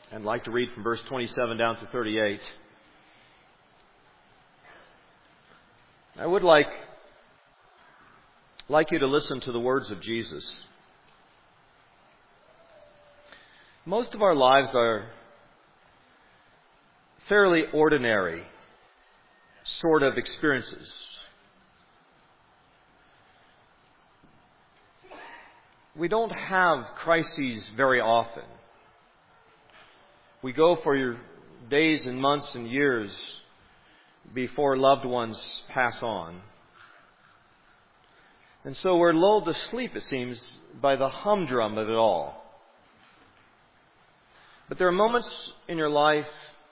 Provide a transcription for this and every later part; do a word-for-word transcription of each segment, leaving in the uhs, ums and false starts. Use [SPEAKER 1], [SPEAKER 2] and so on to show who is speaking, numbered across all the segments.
[SPEAKER 1] and I'd like to read from verse twenty-seven down to thirty-eight. I would like, like you to listen to the words of Jesus. Most of our lives are fairly ordinary sort of experiences. We don't have crises very often. We go for your days and months and years before loved ones pass on. And so we're lulled to sleep, it seems, by the humdrum of it all. But there are moments in your life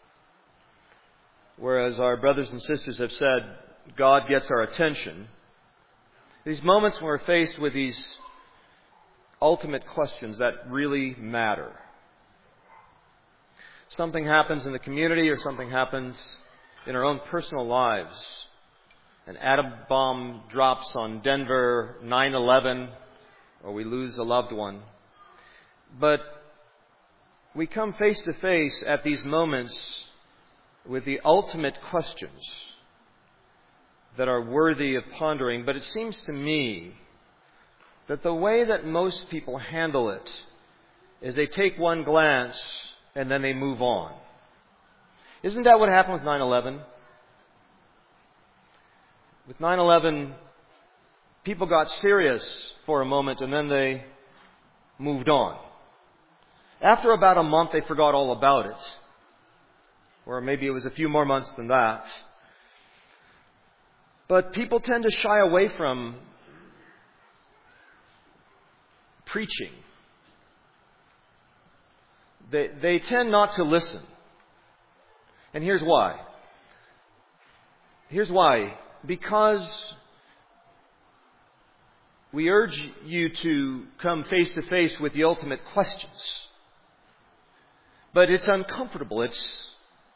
[SPEAKER 1] where, as our brothers and sisters have said, God gets our attention. These moments when we're faced with these ultimate questions that really matter. Something happens in the community or something happens in our own personal lives. An atom bomb drops on Denver, nine eleven, or we lose a loved one. But we come face to face at these moments with the ultimate questions that are worthy of pondering. But it seems to me that the way that most people handle it is they take one glance and then they move on. Isn't that what happened with nine eleven? With nine eleven, people got serious for a moment and then they moved on. After about a month, they forgot all about it. Or maybe it was a few more months than that. But people tend to shy away from preaching. They, they tend not to listen. And here's why. Here's why. Because we urge you to come face to face with the ultimate questions. But it's uncomfortable. It's,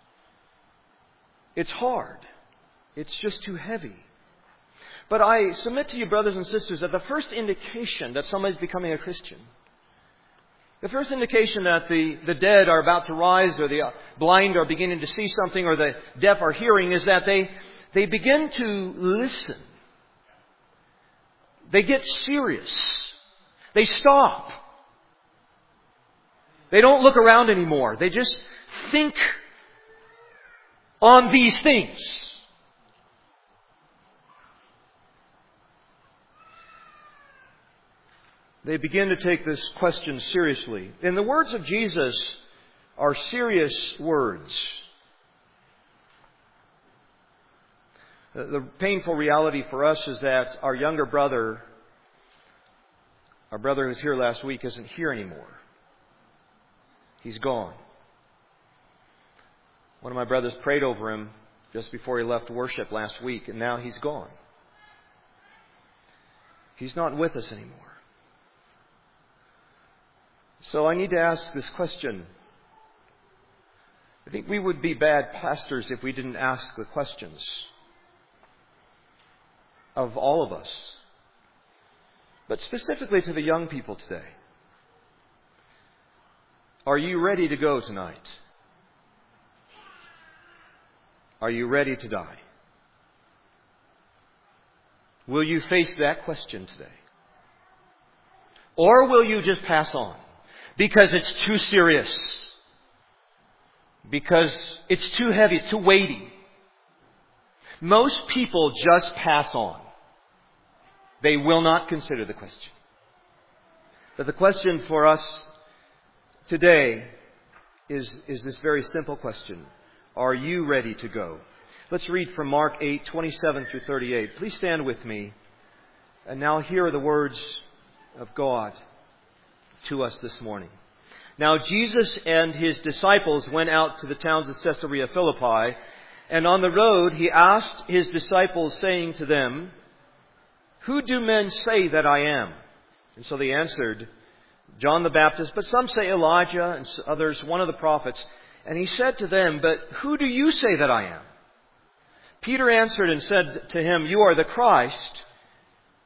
[SPEAKER 1] it's hard. It's just too heavy. But I submit to you, brothers and sisters, that the first indication that somebody's becoming a Christian, the first indication that the, the dead are about to rise, or the blind are beginning to see something, or the deaf are hearing, is that they, they begin to listen. They get serious. They stop. They don't look around anymore. They just think on these things. They begin to take this question seriously. And the words of Jesus are serious words. The painful reality for us is that our younger brother, our brother who was here last week, isn't here anymore. He's gone. One of my brothers prayed over him just before he left worship last week, and now he's gone. He's not with us anymore. So I need to ask this question. I think we would be bad pastors if we didn't ask the questions of all of us, but specifically to the young people today. Are you ready to go tonight? Are you ready to die? Will you face that question today? Or will you just pass on? Because it's too serious. Because it's too heavy, it's too weighty. Most people just pass on. They will not consider the question. But the question for us today is, is this very simple question. Are you ready to go? Let's read from Mark eight, twenty-seven through thirty-eight. Please stand with me. And now hear the words of God to us this morning. Now Jesus and His disciples went out to the towns of Caesarea Philippi, and on the road He asked His disciples, saying to them, "Who do men say that I am?" And so they answered, "John the Baptist, but some say Elijah, and others one of the prophets." And He said to them, "But who do you say that I am?" Peter answered and said to Him, "You are the Christ."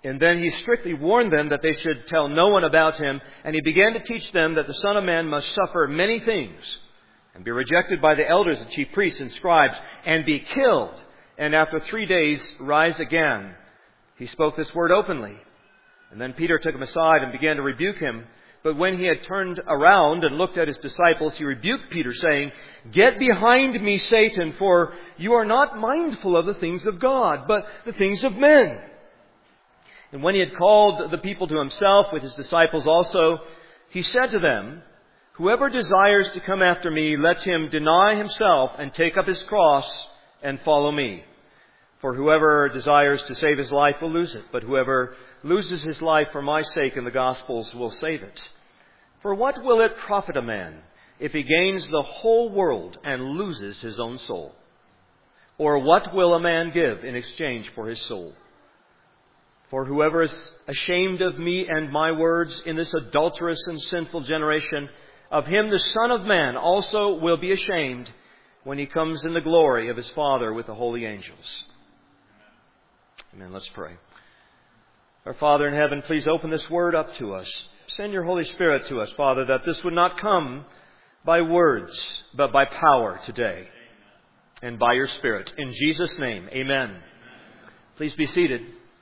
[SPEAKER 1] And then he strictly warned them that they should tell no one about him. And he began to teach them that the Son of Man must suffer many things and be rejected by the elders and chief priests and scribes and be killed, and after three days rise again. He spoke this word openly. And then Peter took him aside and began to rebuke him. But when he had turned around and looked at his disciples, he rebuked Peter, saying, "Get behind me, Satan, for you are not mindful of the things of God, but the things of men." And when he had called the people to himself, with his disciples also, he said to them, "Whoever desires to come after me, let him deny himself and take up his cross and follow me. For whoever desires to save his life will lose it, but whoever loses his life for my sake and the gospel's will save it. For what will it profit a man if he gains the whole world and loses his own soul? Or what will a man give in exchange for his soul? For whoever is ashamed of me and my words in this adulterous and sinful generation, of him the Son of Man also will be ashamed when he comes in the glory of his Father with the holy angels." Amen. Let's pray. Our Father in heaven, please open this word up to us. Send your Holy Spirit to us, Father, that this would not come by words, but by power today and by your Spirit. In Jesus' name, amen. Please be seated.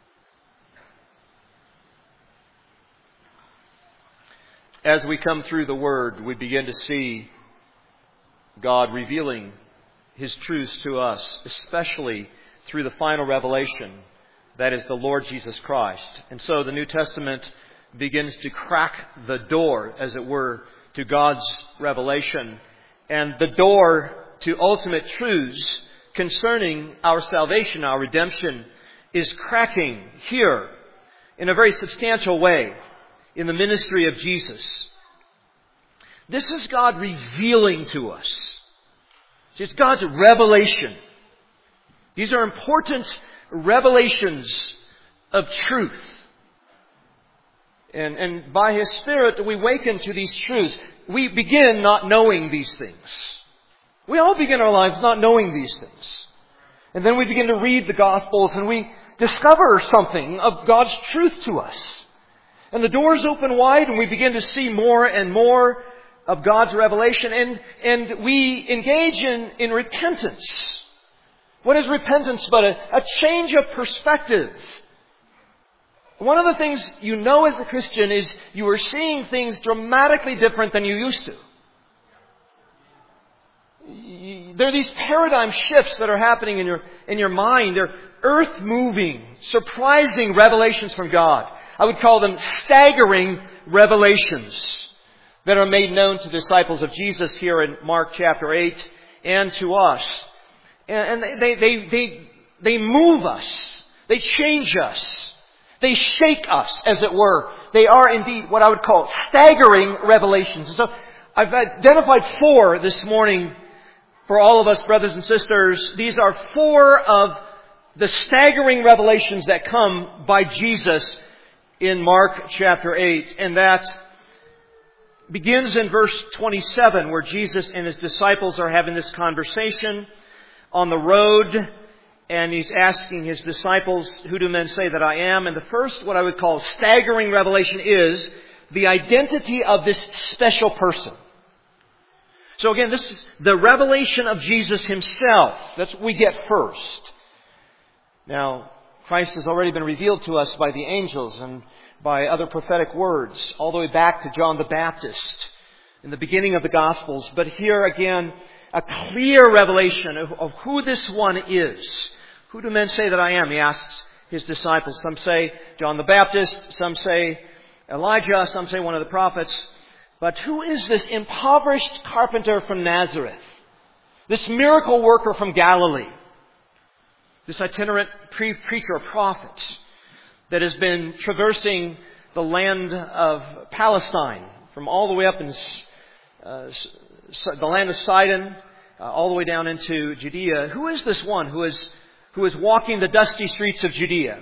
[SPEAKER 1] As we come through the Word, we begin to see God revealing His truths to us, especially through the final revelation, that is the Lord Jesus Christ. And so the New Testament begins to crack the door, as it were, to God's revelation, and the door to ultimate truths concerning our salvation, our redemption, is cracking here in a very substantial way in the ministry of Jesus. This is God revealing to us. It's God's revelation. These are important revelations of truth. And, and by His Spirit, we waken to these truths. We begin not knowing these things. We all begin our lives not knowing these things. And then we begin to read the Gospels and we discover something of God's truth to us. And the doors open wide and we begin to see more and more of God's revelation. And, and we engage in, in repentance. What is repentance but a, a change of perspective? One of the things you know as a Christian is you are seeing things dramatically different than you used to. There are these paradigm shifts that are happening in your, in your mind. They're earth-moving, surprising revelations from God. I would call them staggering revelations that are made known to disciples of Jesus here in Mark chapter eight and to us. And they, they, they, they move us. They change us. They shake us, as it were. They are indeed what I would call staggering revelations. And so I've identified four this morning for all of us, brothers and sisters. These are four of the staggering revelations that come by Jesus in Mark chapter eight. And that begins in verse twenty-seven, where Jesus and His disciples are having this conversation on the road. And He's asking His disciples, "Who do men say that I am?" And the first, what I would call staggering revelation, is the identity of this special person. So again, this is the revelation of Jesus Himself. That's what we get first. Now, Christ has already been revealed to us by the angels and by other prophetic words, all the way back to John the Baptist in the beginning of the Gospels. But here again, a clear revelation of, of who this one is. "Who do men say that I am?" He asks His disciples. Some say John the Baptist, some say Elijah, some say one of the prophets. But who is this impoverished carpenter from Nazareth? This miracle worker from Galilee? This itinerant pre- preacher or prophet that has been traversing the land of Palestine from all the way up in uh, the land of Sidon, uh, all the way down into Judea. Who is this one who is who is walking the dusty streets of Judea?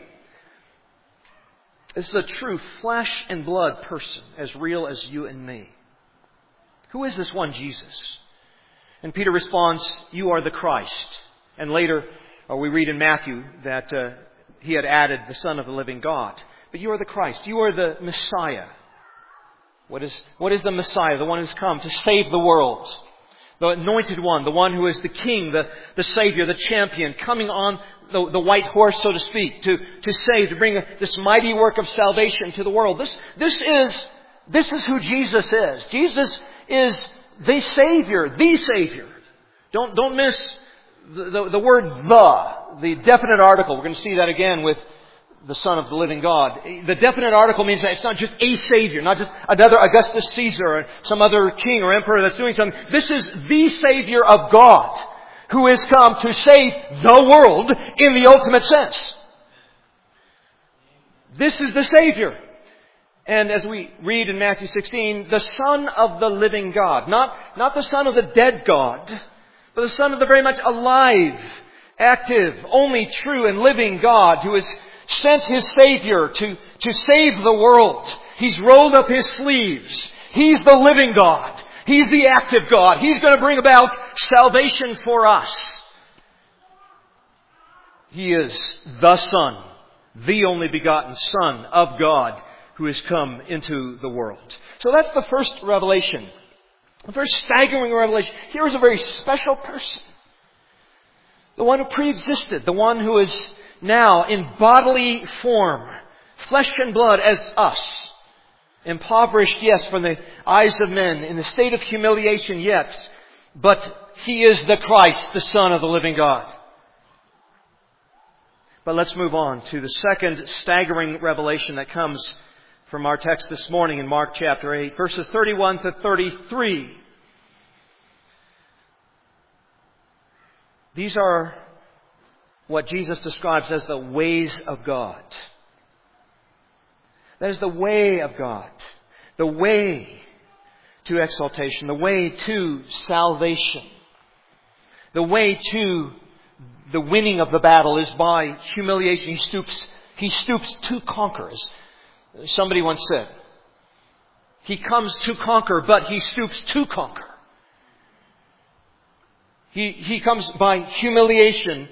[SPEAKER 1] This is a true flesh and blood person, as real as you and me. Who is this one, Jesus? And Peter responds, "You are the Christ." And later, uh, we read in Matthew that uh, he had added, "the Son of the living God." but you are the Christ. You are the Messiah. What is, what is the Messiah? The one who's come to save the world. The anointed one, the one who is the king, the, the savior, the champion, coming on the, the white horse, so to speak, to, to save, to bring a, this mighty work of salvation to the world. This, this is, this is who Jesus is. Jesus is the Savior, the Savior. Don't, don't miss the, the, the word the, the definite article. We're going to see that again with the Son of the living God. The definite article means that it's not just a Savior, not just another Augustus Caesar or some other king or emperor that's doing something. This is the Savior of God who has come to save the world in the ultimate sense. This is the Savior. And as we read in Matthew sixteen, the Son of the living God. Not, not the Son of the dead God, but the Son of the very much alive, active, only true and living God who is sent His Savior to, to save the world. He's rolled up His sleeves. He's the living God. He's the active God. He's going to bring about salvation for us. He is the Son, the only begotten Son of God who has come into the world. So that's the first revelation. The first staggering revelation. Here is a very special person. The one who pre-existed. The one who is now in bodily form, flesh and blood as us. Impoverished, yes, from the eyes of men. In the state of humiliation, yes. But He is the Christ, the Son of the living God. But let's move on to the second staggering revelation that comes from our text this morning in Mark chapter eight, verses thirty-one to thirty-three. These are what Jesus describes as the ways of God. That is the way of God. The way to exaltation. The way to salvation. The way to the winning of the battle is by humiliation. He stoops, he stoops to conquer. As somebody once said, He comes to conquer, but He stoops to conquer. He, he comes by humiliation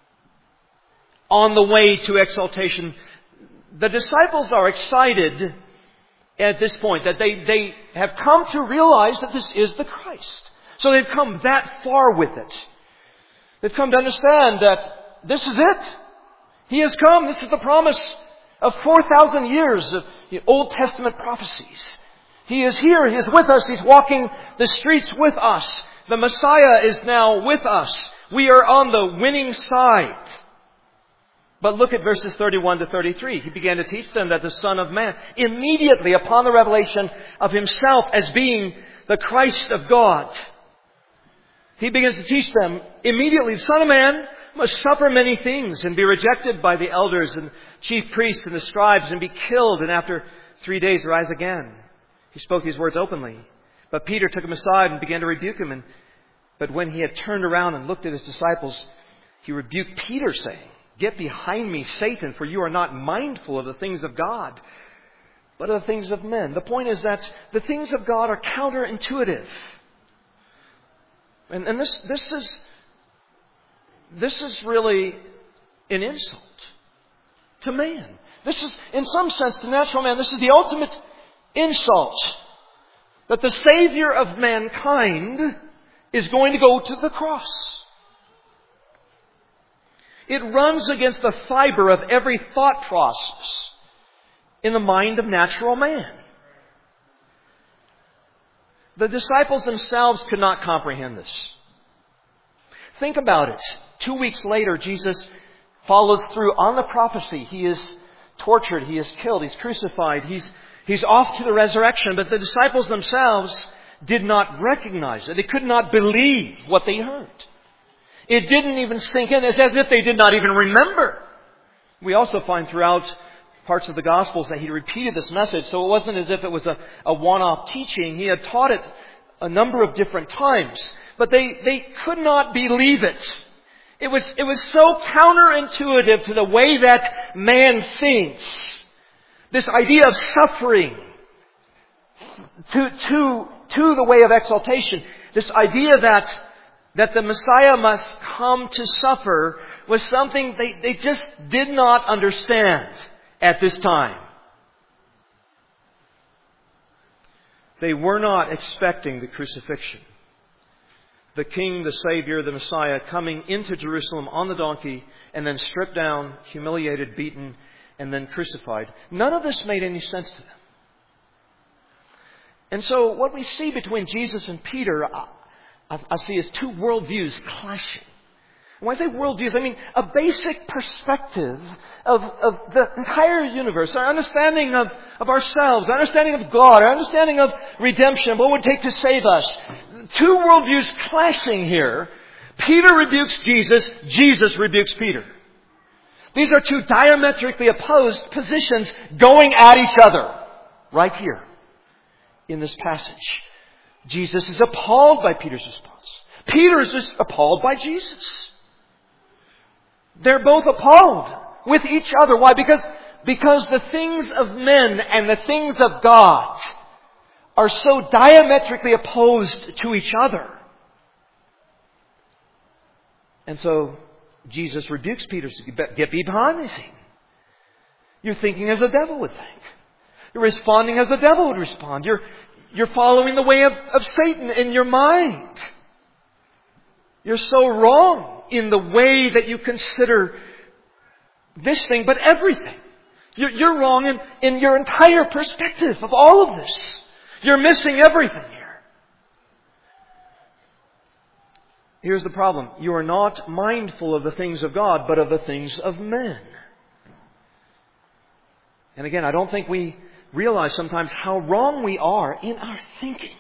[SPEAKER 1] on the way to exaltation. The disciples are excited at this point that they, they have come to realize that this is the Christ. So they've come that far with it. They've come to understand that this is it. He has come. This is the promise of four thousand years of Old Testament prophecies. He is here. He is with us. He's walking the streets with us. The Messiah is now with us. We are on the winning side. But look at verses thirty-one to thirty-three. He began to teach them that the Son of Man, immediately upon the revelation of Himself as being the Christ of God, He begins to teach them immediately, the Son of Man must suffer many things and be rejected by the elders and chief priests and the scribes and be killed and after three days rise again. He spoke these words openly. But Peter took Him aside and began to rebuke Him. And, but when He had turned around and looked at His disciples, He rebuked Peter, saying, "Get behind me, Satan, for you are not mindful of the things of God, but of the things of men." The point is that the things of God are counterintuitive. And, and this, this is, this is really an insult to man. This is, in some sense, to natural man, this is the ultimate insult. That the Savior of mankind is going to go to the cross. It runs against the fiber of every thought process in the mind of natural man. The disciples themselves could not comprehend this. Think about it. Two weeks later, Jesus follows through on the prophecy. He is tortured. He is killed. He's crucified. He's, he's off to the resurrection. But the disciples themselves did not recognize it. They could not believe what they heard. It didn't even sink in. It's as if they did not even remember. We also find throughout parts of the Gospels that He repeated this message. So it wasn't as if it was a, a one-off teaching. He had taught it a number of different times. But they, they could not believe it. It was, it was so counterintuitive to the way that man thinks. This idea of suffering to, to, to the way of exaltation. This idea that that the Messiah must come to suffer was something they, they just did not understand at this time. They were not expecting the crucifixion. The King, the Savior, the Messiah coming into Jerusalem on the donkey and then stripped down, humiliated, beaten, and then crucified. None of this made any sense to them. And so what we see between Jesus and Peter, I, I see as two worldviews clashing. When I say worldviews, I mean a basic perspective of, of the entire universe, our understanding of, of ourselves, our understanding of God, our understanding of redemption, what it would take to save us. Two worldviews clashing here. Peter rebukes Jesus, Jesus rebukes Peter. These are two diametrically opposed positions going at each other right here in this passage. Jesus is appalled by Peter's response. Peter is just appalled by Jesus. They're both appalled with each other. Why? Because, because the things of men and the things of God are so diametrically opposed to each other. And so Jesus rebukes Peter. Get behind me, Satan. You're thinking as the devil would think. You're responding as the devil would respond. You're, you're following the way of, of Satan in your mind. You're so wrong in the way that you consider this thing, but everything. You're, you're wrong in, in your entire perspective of all of this. You're missing everything here. Here's the problem. You are not mindful of the things of God, but of the things of men. And again, I don't think we realize sometimes how wrong we are in our thinking.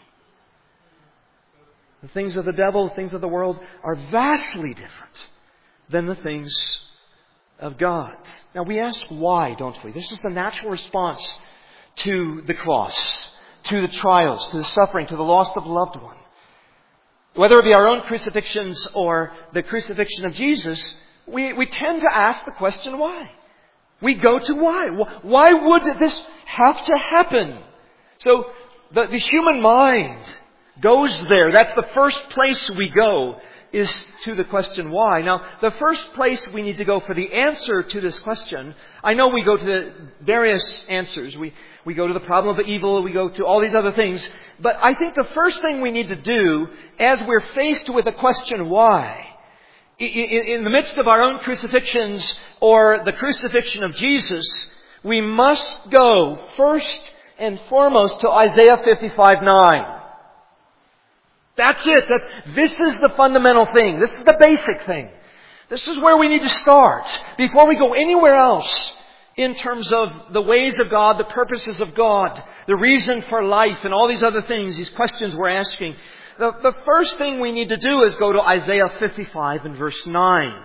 [SPEAKER 1] The things of the devil, the things of the world are vastly different than the things of God. Now we ask why, don't we? This is the natural response to the cross, to the trials, to the suffering, to the loss of a loved one. Whether it be our own crucifixions or the crucifixion of Jesus, we, we tend to ask the question why. We go to why. Why would this have to happen? So the, the human mind goes there. That's the first place we go, is to the question why. Now, the first place we need to go for the answer to this question, I know we go to the various answers. We, we go to the problem of evil, we go to all these other things. But I think the first thing we need to do, as we're faced with the question why, in the midst of our own crucifixions or the crucifixion of Jesus, we must go first and foremost to Isaiah fifty-five nine. That's it. That's, this is the fundamental thing. This is the basic thing. This is where we need to start before we go anywhere else in terms of the ways of God, the purposes of God, the reason for life, and all these other things, these questions we're asking. The, the first thing we need to do is go to Isaiah fifty-five and verse nine.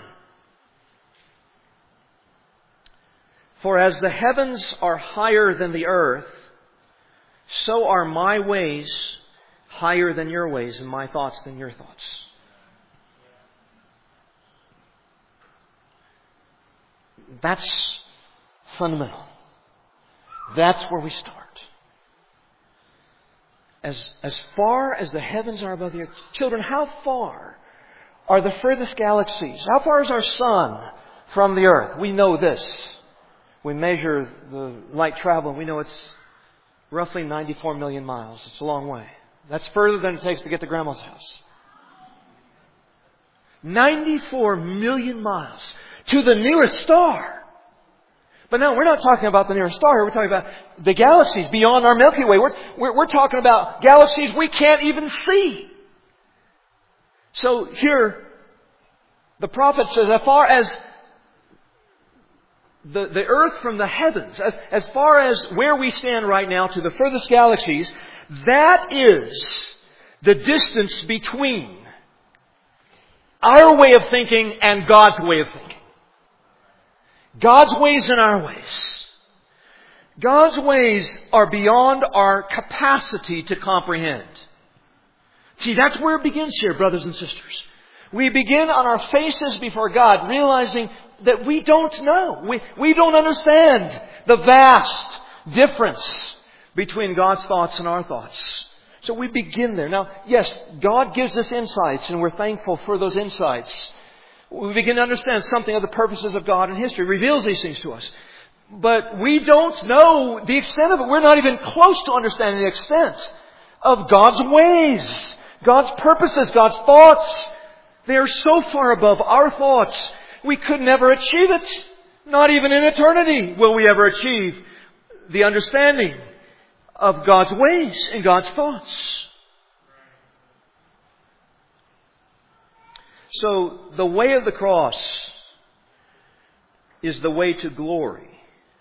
[SPEAKER 1] For as the heavens are higher than the earth, so are my ways higher than your ways, and my thoughts than your thoughts. That's fundamental. That's where we start. As, as far as the heavens are above the earth. Children, how far are the furthest galaxies? How far is our sun from the earth? We know this. We measure the light travel and we know it's roughly ninety-four million miles. It's a long way. That's further than it takes to get to Grandma's house. ninety-four million miles to the nearest star. But now we're not talking about the nearest star. We're talking about the galaxies beyond our Milky Way. We're, we're, we're talking about galaxies we can't even see. So here, the prophet says, as far as the, the earth from the heavens, as, as far as where we stand right now to the furthest galaxies, that is the distance between our way of thinking and God's way of thinking. God's ways and our ways. God's ways are beyond our capacity to comprehend. See, that's where it begins here, brothers and sisters. We begin on our faces before God, realizing that we don't know. We, we don't understand the vast difference between God's thoughts and our thoughts. So we begin there. Now, yes, God gives us insights, and we're thankful for those insights. We begin to understand something of the purposes of God in history. He reveals these things to us. But we don't know the extent of it. We're not even close to understanding the extent of God's ways, God's purposes, God's thoughts. They are so far above our thoughts, we could never achieve it. Not even in eternity will we ever achieve the understanding of God's ways and God's thoughts. So, the way of the cross is the way to glory.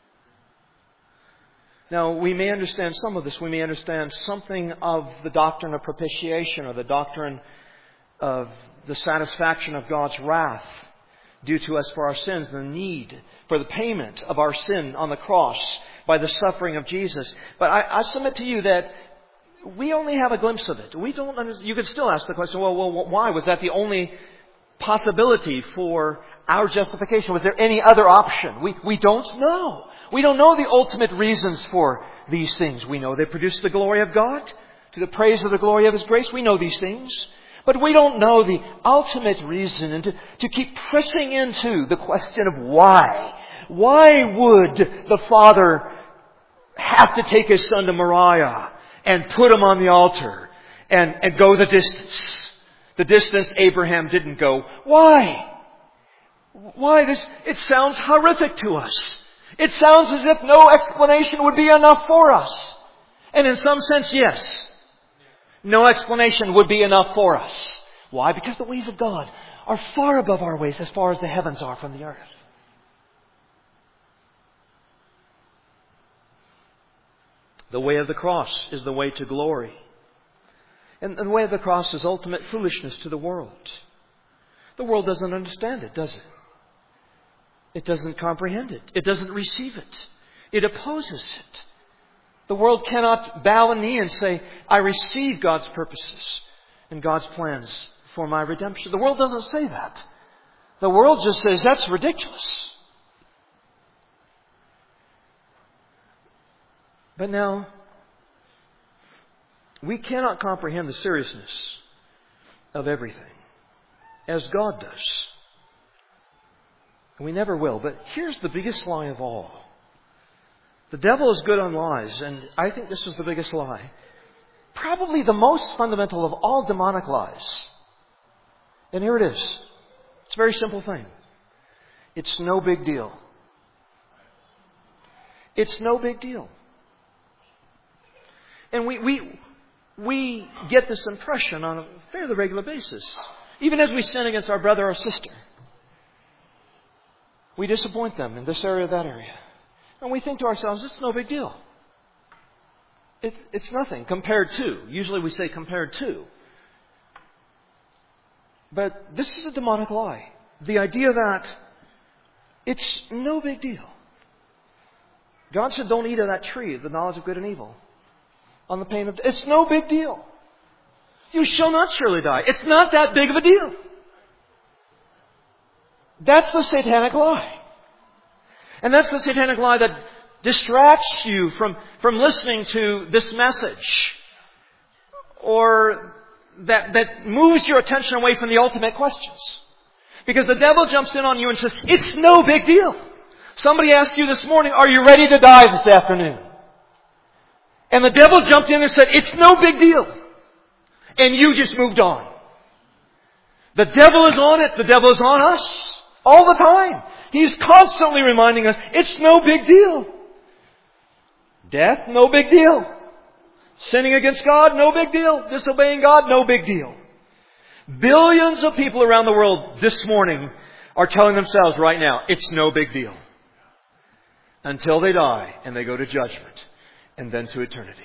[SPEAKER 1] Now, we may understand some of this. We may understand something of the doctrine of propitiation or the doctrine of the satisfaction of God's wrath due to us for our sins, the need for the payment of our sin on the cross by the suffering of Jesus. But I, I submit to you that we only have a glimpse of it. We don't understand. You could still ask the question, well, well, why? Was that the only possibility for our justification? Was there any other option? We, we don't know. We don't know the ultimate reasons for these things. We know they produce the glory of God, to the praise of the glory of His grace. We know these things. But we don't know the ultimate reason. And to, to keep pressing into the question of why. Why would the Father have to take His Son to Moriah and put Him on the altar and, and go the distance? The distance Abraham didn't go. Why? Why? This, it sounds horrific to us. It sounds as if no explanation would be enough for us. And in some sense, yes. No explanation would be enough for us. Why? Because the ways of God are far above our ways as far as the heavens are from the earth. The way of the cross is the way to glory. And the way of the cross is ultimate foolishness to the world. The world doesn't understand it, does it? It doesn't comprehend it. It doesn't receive it. It opposes it. The world cannot bow a knee and say, I receive God's purposes and God's plans for my redemption. The world doesn't say that. The world just says, that's ridiculous. But now, we cannot comprehend the seriousness of everything as God does. And we never will. But here's the biggest lie of all. The devil is good on lies, and I think this was the biggest lie. Probably the most fundamental of all demonic lies. And here it is. It's a very simple thing. It's no big deal. It's no big deal. And we, we, we get this impression on a fairly regular basis. Even as we sin against our brother or sister. We disappoint them in this area or that area. And we think to ourselves, it's no big deal. It, it's nothing compared to. Usually we say compared to. But this is a demonic lie. The idea that it's no big deal. God said, don't eat of that tree of the knowledge of good and evil. On the pain of death. It's no big deal. You shall not surely die. It's not that big of a deal. That's the satanic lie. And that's the satanic lie that distracts you from, from listening to this message. Or that, that moves your attention away from the ultimate questions. Because the devil jumps in on you and says, it's no big deal. Somebody asked you this morning, are you ready to die this afternoon? And the devil jumped in and said, it's no big deal. And you just moved on. The devil is on it. The devil is on us all the time. He's constantly reminding us, it's no big deal. Death, no big deal. Sinning against God, no big deal. Disobeying God, no big deal. Billions of people around the world this morning are telling themselves right now, it's no big deal. Until they die and they go to judgment and then to eternity.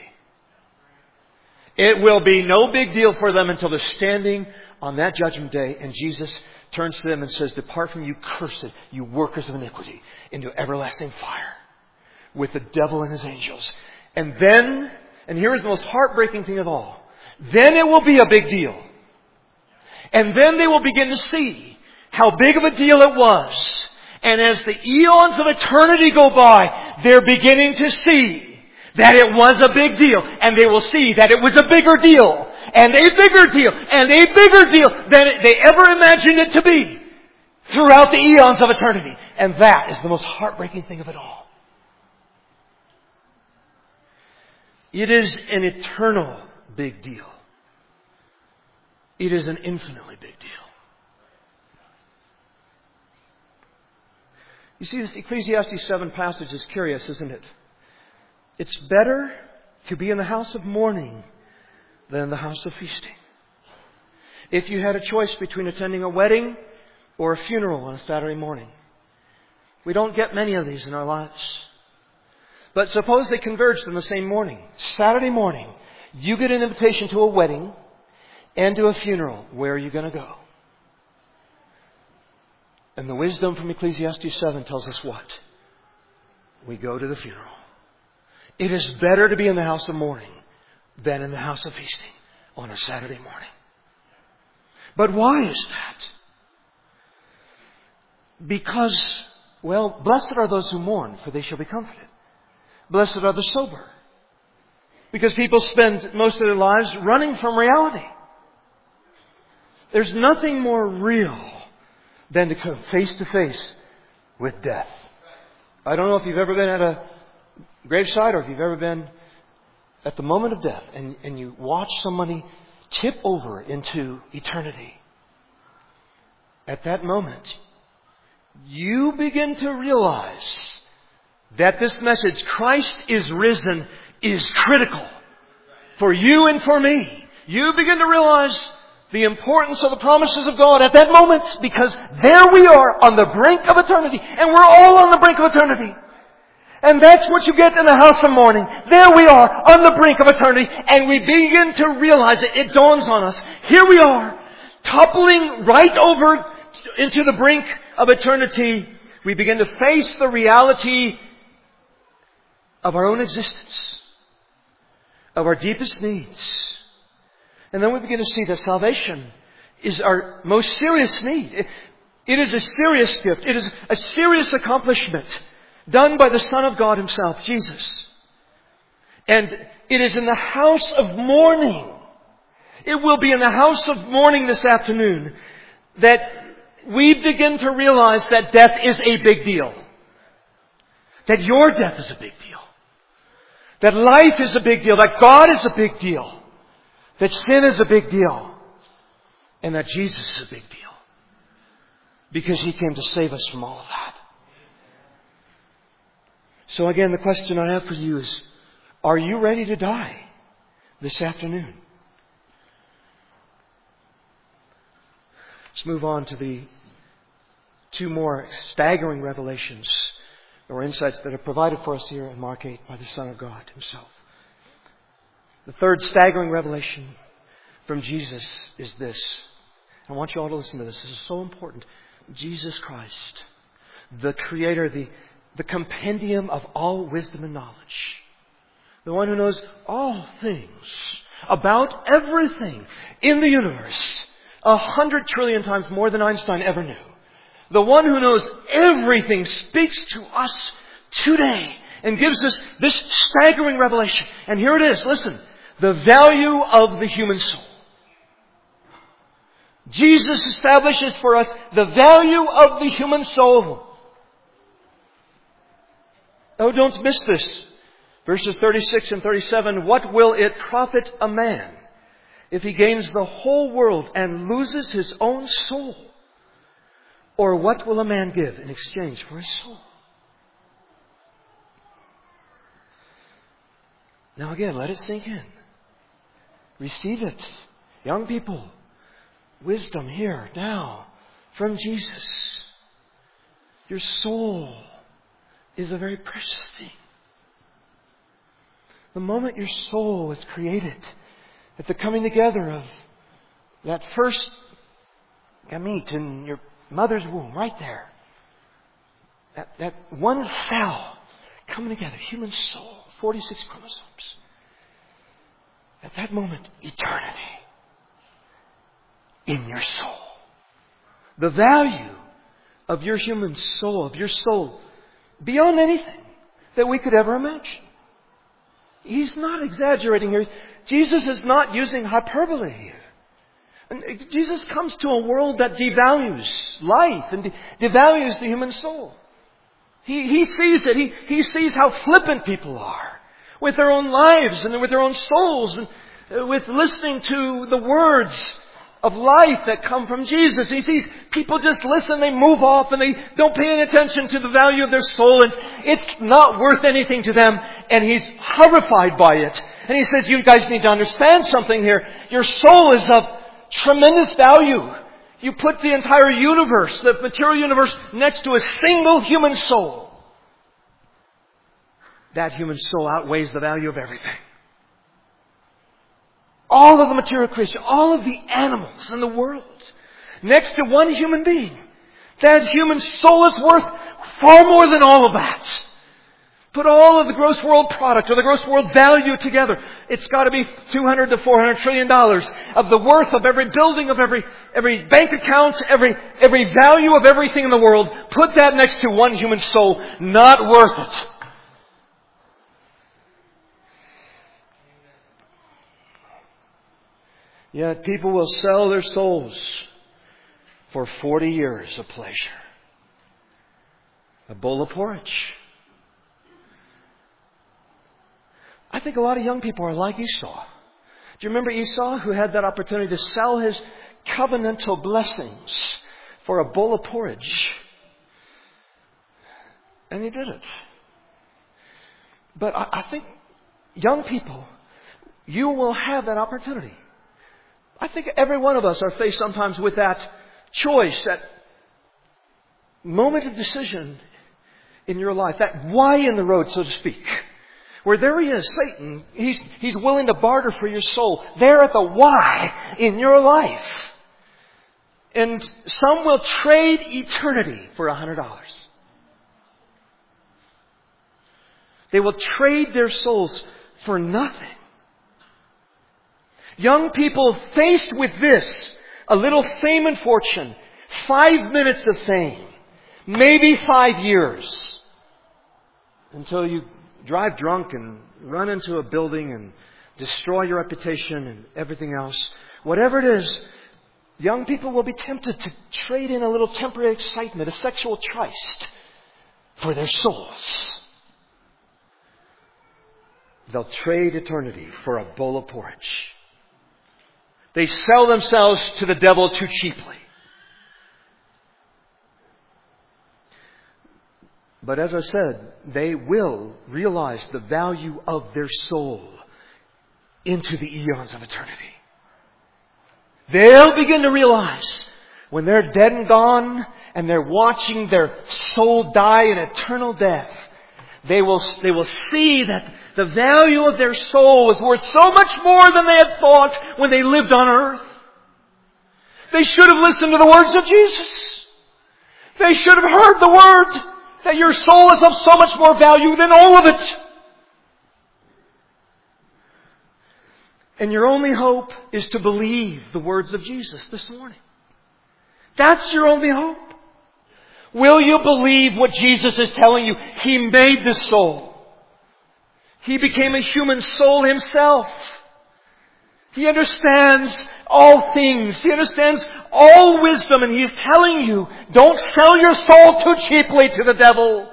[SPEAKER 1] It will be no big deal for them until they're standing on that judgment day and Jesus turns to them and says, depart from you, cursed, you workers of iniquity, into everlasting fire with the devil and his angels. And then, and here is the most heartbreaking thing of all, then it will be a big deal. And then they will begin to see how big of a deal it was. And as the eons of eternity go by, they're beginning to see that it was a big deal. And they will see that it was a bigger deal. And a bigger deal. And a bigger deal than they ever imagined it to be. Throughout the eons of eternity. And that is the most heartbreaking thing of it all. It is an eternal
[SPEAKER 2] big deal. It is an infinitely big deal. You see, this Ecclesiastes seven passage is curious, isn't it? It's better to be in the house of mourning than in the house of feasting. If you had a choice between attending a wedding or a funeral on a Saturday morning, we don't get many of these in our lives. But suppose they converged on the same morning. Saturday morning, you get an invitation to a wedding and to a funeral. Where are you going to go? And the wisdom from Ecclesiastes seven tells us what? We go to the funeral. It is better to be in the house of mourning than in the house of feasting on a Saturday morning. But why is that? Because, well, blessed are those who mourn, for they shall be comforted. Blessed are the sober. Because people spend most of their lives running from reality. There's nothing more real than to come face to face with death. I don't know if you've ever been at a graveside or if you've ever been at the moment of death and, and you watch somebody tip over into eternity. At that moment, you begin to realize that this message, Christ is risen, is critical for you and for me. You begin to realize the importance of the promises of God at that moment, because there we are on the brink of eternity, and we're all on the brink of eternity. And that's what you get in the house of mourning. There we are on the brink of eternity, and we begin to realize it. It dawns on us. Here we are, toppling right over into the brink of eternity. We begin to face the reality of our own existence, of our deepest needs. And then we begin to see that salvation is our most serious need. It, it is a serious gift. It is a serious accomplishment done by the Son of God Himself, Jesus. And it is in the house of mourning. It will be in the house of mourning this afternoon that we begin to realize that death is a big deal. That your death is a big deal. That life is a big deal. That God is a big deal. That sin is a big deal. And that Jesus is a big deal. Because He came to save us from all of that. So again, the question I have for you is, are you ready to die this afternoon? Let's move on to the two more staggering revelations or insights that are provided for us here in Mark eight by the Son of God Himself. The third staggering revelation from Jesus is this. I want you all to listen to this. This is so important. Jesus Christ, the Creator, the, the compendium of all wisdom and knowledge. The one who knows all things about everything in the universe. A hundred trillion times more than Einstein ever knew. The one who knows everything speaks to us today and gives us this staggering revelation. And here it is. Listen. The value of the human soul. Jesus establishes for us the value of the human soul. Oh, don't miss this. Verses thirty-six and thirty-seven. What will it profit a man if he gains the whole world and loses his own soul? Or what will a man give in exchange for his soul? Now again, let it sink in. Receive it. Young people, wisdom here, now, from Jesus. Your soul is a very precious thing. The moment your soul was created, at the coming together of that first gamete in your mother's womb, right there, that, that one cell coming together, human soul, forty-six chromosomes. At that moment, eternity in your soul. The value of your human soul, of your soul, beyond anything that we could ever imagine. He's not exaggerating here. Jesus is not using hyperbole here. And Jesus comes to a world that devalues life and de- devalues the human soul. He, he sees it. He, he sees how flippant people are with their own lives and with their own souls. And with listening to the words of life that come from Jesus. He sees people just listen, they move off, and they don't pay any attention to the value of their soul, and it's not worth anything to them, and He's horrified by it. And He says, you guys need to understand something here. Your soul is of tremendous value. You put the entire universe, the material universe, next to a single human soul. That human soul outweighs the value of everything. All of the material creation, all of the animals in the world, next to one human being. That human soul is worth far more than all of that. Put all of the gross world product or the gross world value together. It's got to be two hundred to four hundred trillion dollars of the worth of every building, of every every bank account, every every value of everything in the world. Put that next to one human soul. Not worth it. Yet people will sell their souls for forty years of pleasure. A bowl of porridge. I think a lot of young people are like Esau. Do you remember Esau, who had that opportunity to sell his covenantal blessings for a bowl of porridge? And he did it. But I, I think young people, you will have that opportunity. I think every one of us are faced sometimes with that choice, that moment of decision in your life, that why in the road, so to speak. Where there he is, Satan, he's, he's willing to barter for your soul. There at the why in your life. And some will trade eternity for a hundred dollars. They will trade their souls for nothing. Young people faced with this, a little fame and fortune, five minutes of fame, maybe five years, until you drive drunk and run into a building and destroy your reputation and everything else. Whatever it is, young people will be tempted to trade in a little temporary excitement, a sexual tryst, for their souls. They'll trade eternity for a bowl of porridge. They sell themselves to the devil too cheaply. But as I said, they will realize the value of their soul into the eons of eternity. They'll begin to realize when they're dead and gone and they're watching their soul die in eternal death, they will, they will see that the value of their soul is worth so much more than they had thought when they lived on earth. They should have listened to the words of Jesus. They should have heard the word that your soul is of so much more value than all of it. And your only hope is to believe the words of Jesus this morning. That's your only hope. Will you believe what Jesus is telling you? He made the soul. He became a human soul Himself. He understands all things. He understands all wisdom. And He's telling you, don't sell your soul too cheaply to the devil.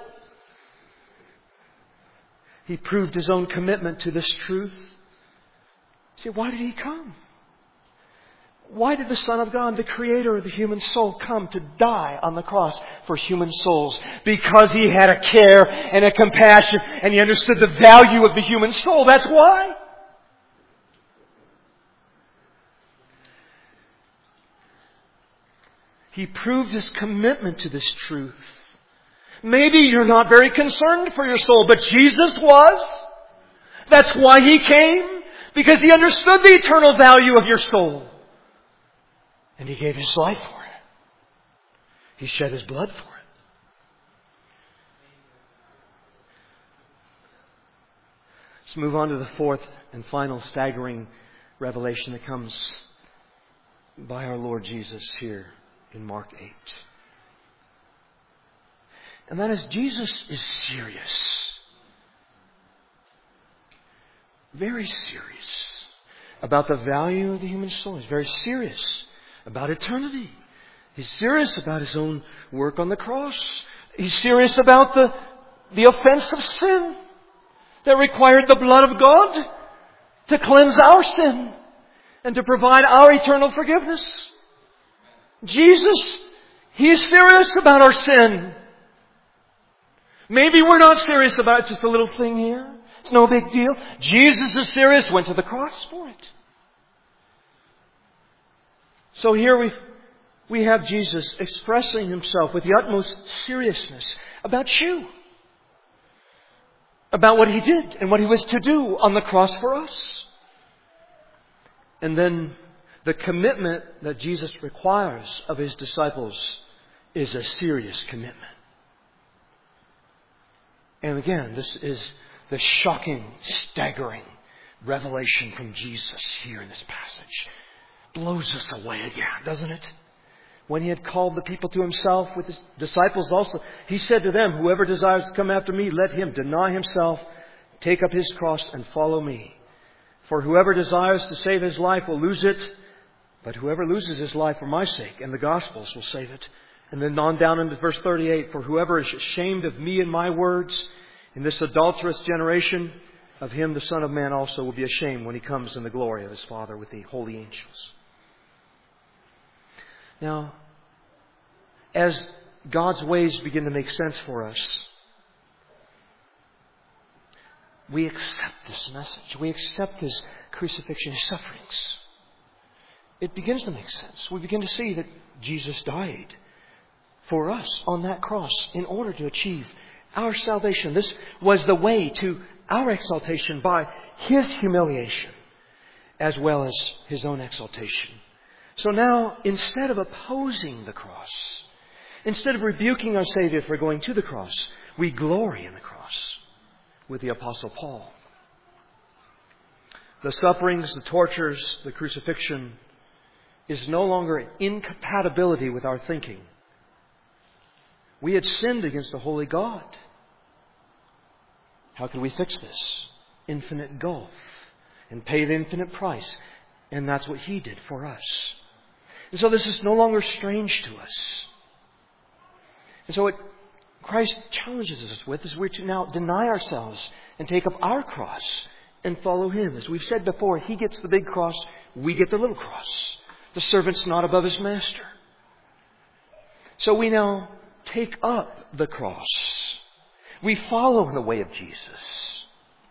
[SPEAKER 2] He proved His own commitment to this truth. See, why did He come? Why did the Son of God, the Creator of the human soul, come to die on the cross for human souls? Because He had a care and a compassion, and He understood the value of the human soul. That's why. He proved His commitment to this truth. Maybe you're not very concerned for your soul, but Jesus was. That's why He came. Because He understood the eternal value of your soul. And He gave His life for it. He shed His blood for it. Let's move on to the fourth and final staggering revelation that comes by our Lord Jesus here in Mark eight. And that is, Jesus is serious. Very serious about the value of the human soul. He's very serious about eternity. He's serious about His own work on the cross. He's serious about the, the offense of sin that required the blood of God. to cleanse our sin and to provide our eternal forgiveness. Jesus, He is serious about our sin. Maybe we're not serious about just a little thing here. It's no big deal. Jesus is serious, went to the cross for it. So here we we have Jesus expressing Himself with the utmost seriousness about you. About what He did and what He was to do on the cross for us. And then the commitment that Jesus requires of His disciples is a serious commitment. And again, this is the shocking, staggering revelation from Jesus here in this passage. Blows us away again, doesn't it? When He had called the people to Himself with His disciples also, He said to them, whoever desires to come after me, let him deny himself, take up his cross and follow me. For whoever desires to save his life will lose it, but whoever loses his life for my sake and the gospel's will save it. And then on down into verse thirty-eight, for whoever is ashamed of me and my words in this adulterous generation, of him the Son of Man also will be ashamed when He comes in the glory of His Father with the holy angels. Now, as God's ways begin to make sense for us, we accept this message. We accept His crucifixion, His sufferings. It begins to make sense. We begin to see that Jesus died for us on that cross in order to achieve our salvation. This was the way to our exaltation by His humiliation as well as His own exaltation. So now, instead of opposing the cross, instead of rebuking our Savior for going to the cross, we glory in the cross with the Apostle Paul. The sufferings, the tortures, the crucifixion is no longer an incompatibility with our thinking. We had sinned against the holy God. How could we fix this? Infinite gulf. And pay the infinite price. And that's what He did for us. And so this is no longer strange to us. And so what Christ challenges us with is we're to now deny ourselves and take up our cross and follow Him. As we've said before, He gets the big cross, we get the little cross. The servant's not above his master. So we now take up the cross. We follow in the way of Jesus.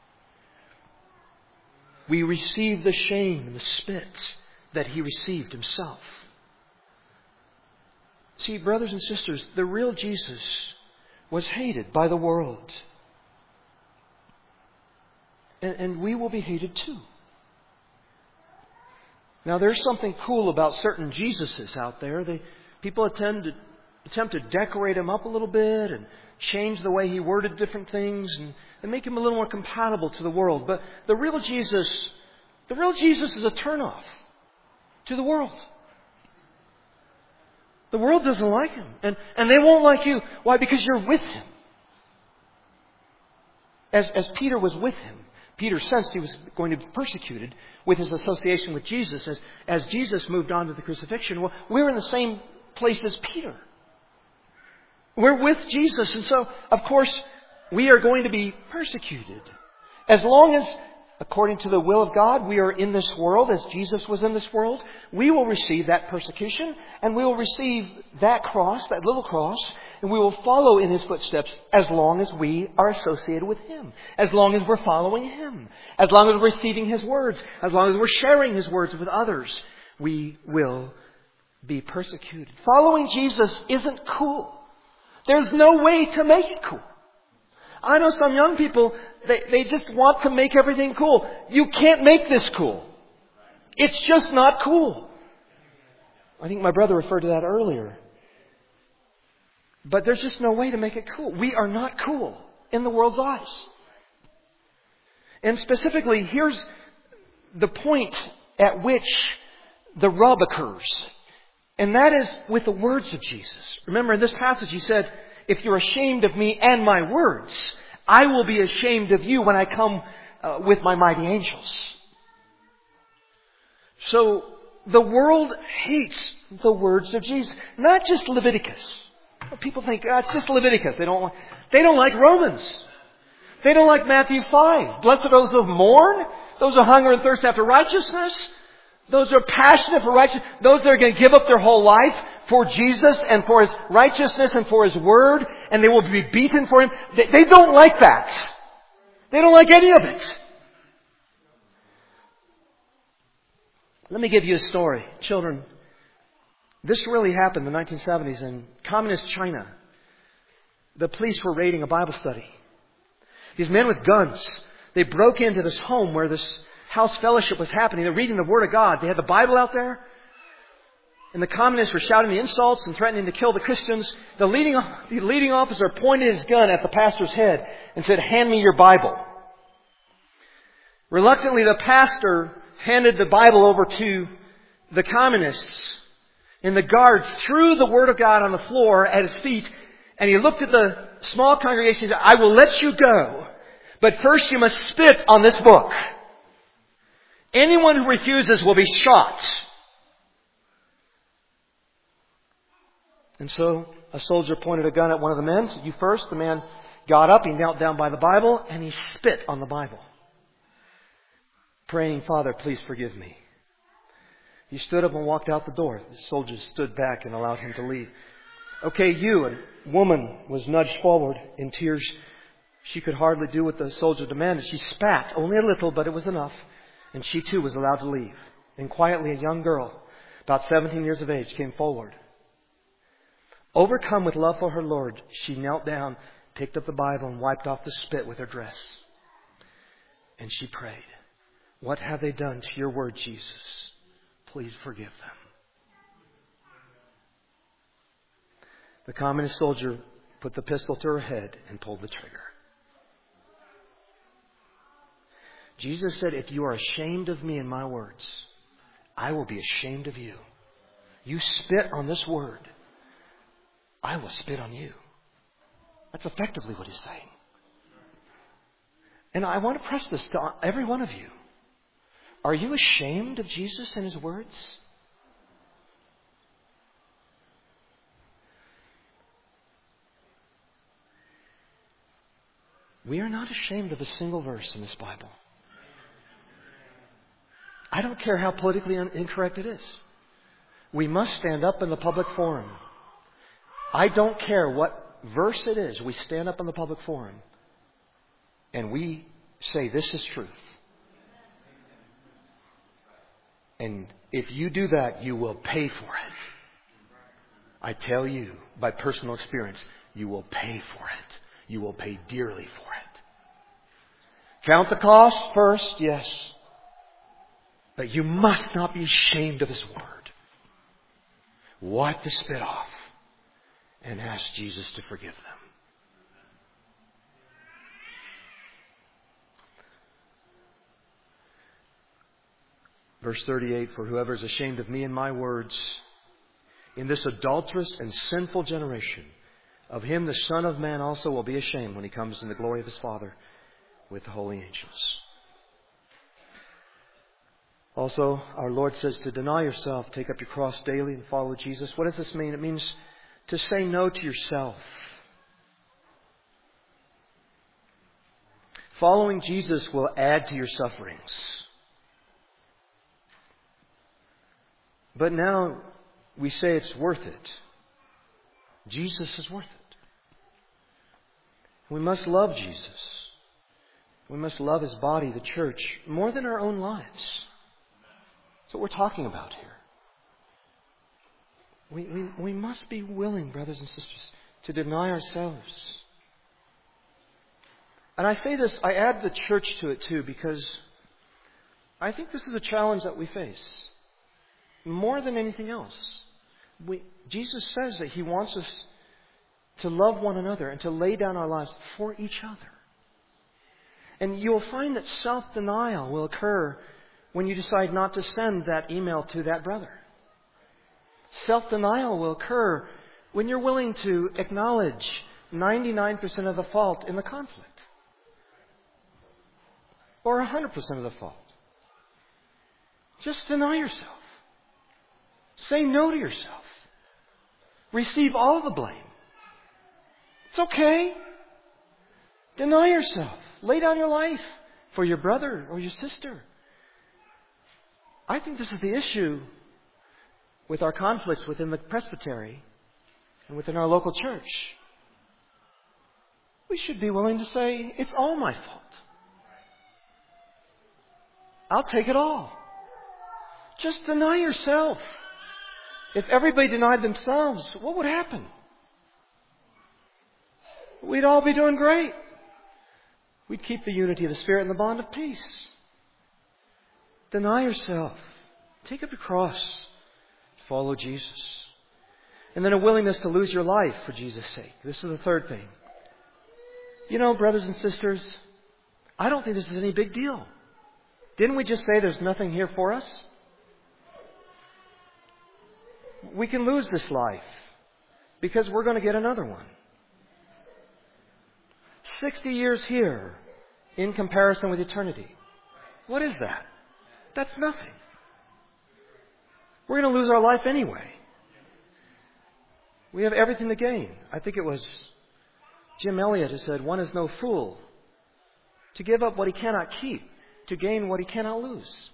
[SPEAKER 2] We receive the shame and the spit that He received Himself. See, brothers and sisters, the real Jesus was hated by the world. And, and we will be hated too. Now, there's something cool about certain Jesuses out there. They, people attend to, attempt to decorate Him up a little bit and change the way He worded different things and, and make Him a little more compatible to the world. But the real Jesus, the real Jesus is a turnoff to the world. The world doesn't like Him. And, and they won't like you. Why? Because you're with Him. As, as Peter was with Him, Peter sensed he was going to be persecuted with his association with Jesus. As, as Jesus moved on to the crucifixion, well, we're in the same place as Peter. We're with Jesus. And so, of course, we are going to be persecuted. As long as, according to the will of God, we are in this world as Jesus was in this world, we will receive that persecution and we will receive that cross, that little cross, and we will follow in His footsteps as long as we are associated with Him, as long as we're following Him, as long as we're receiving His words, as long as we're sharing His words with others, we will be persecuted. Following Jesus isn't cool. There's no way to make it cool. I know some young people, they, they just want to make everything cool. You can't make this cool. It's just not cool. I think my brother referred to that earlier. But there's just no way to make it cool. We are not cool in the world's eyes. And specifically, here's the point at which the rub occurs. And that is with the words of Jesus. Remember in this passage He said, if you're ashamed of me and my words, I will be ashamed of you when I come uh, with my mighty angels. So the world hates the words of Jesus. Not just Leviticus. People think, oh, it's just Leviticus. They don't, they don't like Romans. They don't like Matthew five. Blessed are those who mourn, Those who hunger and thirst after righteousness. Those who are passionate for righteousness. Those that are going to give up their whole life for Jesus and for His righteousness and for His Word. And they will be beaten for Him. They, they don't like that. They don't like any of it. Let me give you a story. Children, this really happened in the nineteen seventies in communist China. The police were raiding a Bible study. These men with guns, they broke into this home where this house fellowship was happening. They're reading the Word of God. They had the Bible out there. And the communists were shouting the insults and threatening to kill the Christians. The leading, the leading officer pointed his gun at the pastor's head and said, "Hand me your Bible." Reluctantly, the pastor handed the Bible over to the communists. And the guard threw the Word of God on the floor at his feet. And he looked at the small congregation and said, "I will let you go. But first you must spit on this book. Anyone who refuses will be shot." And so a soldier pointed a gun at one of the men, said, "You first." The man got up, he knelt down by the Bible, and he spit on the Bible, praying, "Father, please forgive me." He stood up and walked out the door. The soldiers stood back and allowed him to leave. "Okay, you." A woman was nudged forward in tears. She could hardly do what the soldier demanded. She spat, only a little, but it was enough. And she too was allowed to leave. And quietly a young girl, about seventeen years of age, came forward. Overcome with love for her Lord, she knelt down, picked up the Bible, and wiped off the spit with her dress. And she prayed, "What have they done to your word, Jesus? Please forgive them." The communist soldier put the pistol to her head and pulled the trigger. Jesus said, "If you are ashamed of me and my words, I will be ashamed of you. You spit on this word, I will spit on you." That's effectively what He's saying. And I want to press this to every one of you. Are you ashamed of Jesus and His words? We are not ashamed of a single verse in this Bible. I don't care how politically incorrect it is. We must stand up in the public forum. I don't care what verse it is. We stand up in the public forum and we say, "This is truth." And if you do that, you will pay for it. I tell you, by personal experience, you will pay for it. You will pay dearly for it. Count the cost first, yes. But you must not be ashamed of His word. Wipe the spit off and ask Jesus to forgive them. Verse thirty-eight, "For whoever is ashamed of me and my words in this adulterous and sinful generation, of him the Son of Man also will be ashamed when He comes in the glory of His Father with the holy angels." Also, our Lord says to deny yourself, take up your cross daily and follow Jesus. What does this mean? It means to say no to yourself. Following Jesus will add to your sufferings. But now we say it's worth it. Jesus is worth it. We must love Jesus. We must love His body, the church, more than our own lives. That's what we're talking about here. We, we, we must be willing, brothers and sisters, to deny ourselves. And I say this, I add the church to it too, because I think this is a challenge that we face. More than anything else. We, Jesus says that He wants us to love one another and to lay down our lives for each other. And you'll find that self-denial will occur when you decide not to send that email to that brother. Self-denial will occur when you're willing to acknowledge ninety-nine percent of the fault in the conflict. Or one hundred percent of the fault. Just deny yourself. Say no to yourself. Receive all the blame. It's okay. Deny yourself. Lay down your life for your brother or your sister. I think this is the issue with our conflicts within the presbytery and within our local church. We should be willing to say, it's all my fault. I'll take it all. Just deny yourself. If everybody denied themselves, what would happen? We'd all be doing great. We'd keep the unity of the Spirit and the bond of peace. Deny yourself. Take up your cross. Follow Jesus. And then a willingness to lose your life for Jesus' sake. This is the third thing. You know, brothers and sisters, I don't think this is any big deal. Didn't we just say there's nothing here for us? We can lose this life because we're going to get another one. Sixty years here in comparison with eternity. What is that? That's nothing. We're going to lose our life anyway. We have everything to gain. I think it was Jim Elliot who said, one is no fool to give up what he cannot keep, to gain what he cannot lose.